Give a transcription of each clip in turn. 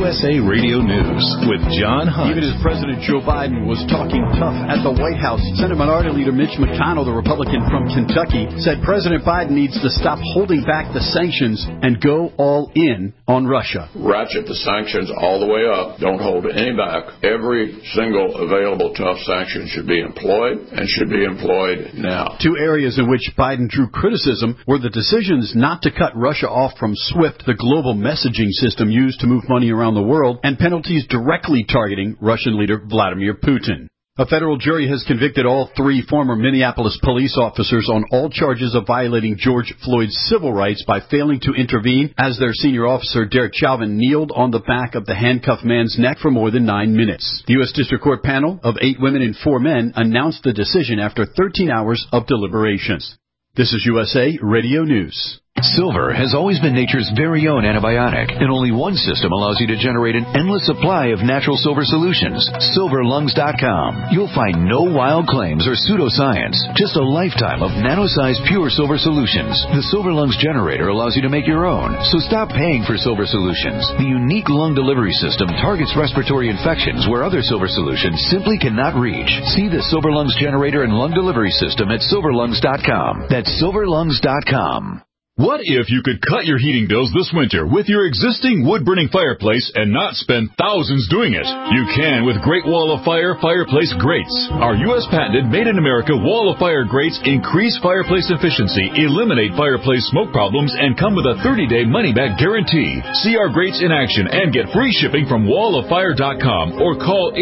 USA Radio News with John Hunt. Even as President Joe Biden was talking tough at the White House, Senate Minority Leader Mitch McConnell, the Republican from Kentucky, said President Biden needs to stop holding back the sanctions and go all in on Russia. Ratchet the sanctions all the way up. Don't hold any back. Every single available tough sanction should be employed and should be employed now. Two areas in which Biden drew criticism were the decisions not to cut Russia off from SWIFT, the global messaging system used to move money around the world, and penalties directly targeting Russian leader Vladimir Putin. A federal jury has convicted all three former Minneapolis police officers on all charges of violating George Floyd's civil rights by failing to intervene as their senior officer, Derek Chauvin, kneeled on the back of the handcuffed man's neck for more than 9 minutes. The U.S. District Court panel of 8 women and 4 men announced the decision after 13 hours of deliberations. This is USA Radio News. Silver has always been nature's very own antibiotic, and only one system allows you to generate an endless supply of natural silver solutions. SilverLungs.com. You'll find no wild claims or pseudoscience, just a lifetime of nano-sized pure silver solutions. The Silver Lungs generator allows you to make your own, so stop paying for silver solutions. The unique lung delivery system targets respiratory infections where other silver solutions simply cannot reach. See the Silver Lungs generator and lung delivery system at SilverLungs.com. That's SilverLungs.com. What if you could cut your heating bills this winter with your existing wood-burning fireplace and not spend thousands doing it? You can with Great Wall of Fire fireplace grates. Our U.S. patented made-in-America Wall of Fire grates increase fireplace efficiency, eliminate fireplace smoke problems, and come with a 30-day money-back guarantee. See our grates in action and get free shipping from walloffire.com or call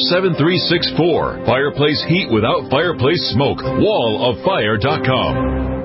800-274-7364. Fireplace heat without fireplace smoke. walloffire.com.